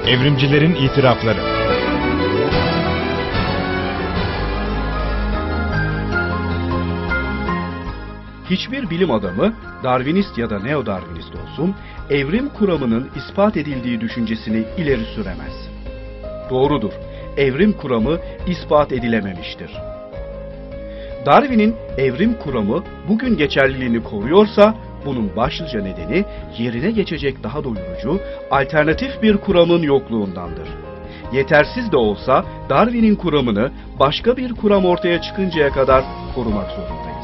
Evrimcilerin itirafları. Hiçbir bilim adamı, Darwinist ya da neo-Darwinist olsun, evrim kuramının ispat edildiği düşüncesini ileri süremez. Doğrudur, evrim kuramı ispat edilememiştir. Darwin'in evrim kuramı bugün geçerliliğini koruyorsa, bunun başlıca nedeni yerine geçecek daha doyurucu, alternatif bir kuramın yokluğundandır. Yetersiz de olsa Darwin'in kuramını başka bir kuram ortaya çıkıncaya kadar korumak zorundayız.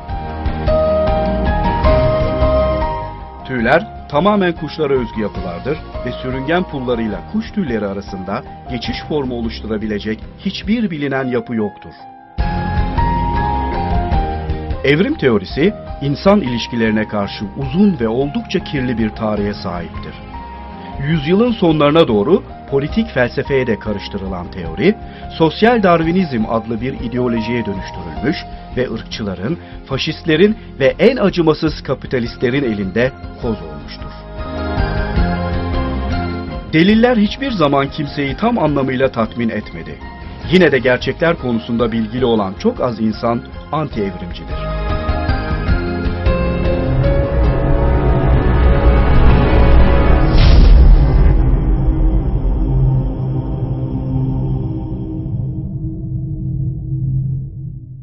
Tüyler tamamen kuşlara özgü yapılardır ve sürüngen pullarıyla kuş tüyleri arasında geçiş formu oluşturabilecek hiçbir bilinen yapı yoktur. Evrim teorisi, insan ilişkilerine karşı uzun ve oldukça kirli bir tarihe sahiptir. Yüzyılın sonlarına doğru politik felsefeye de karıştırılan teori, sosyal Darwinizm adlı bir ideolojiye dönüştürülmüş ve ırkçıların, faşistlerin ve en acımasız kapitalistlerin elinde koz olmuştur. Deliller hiçbir zaman kimseyi tam anlamıyla tatmin etmedi. Yine de gerçekler konusunda bilgili olan çok az insan anti-evrimcidir.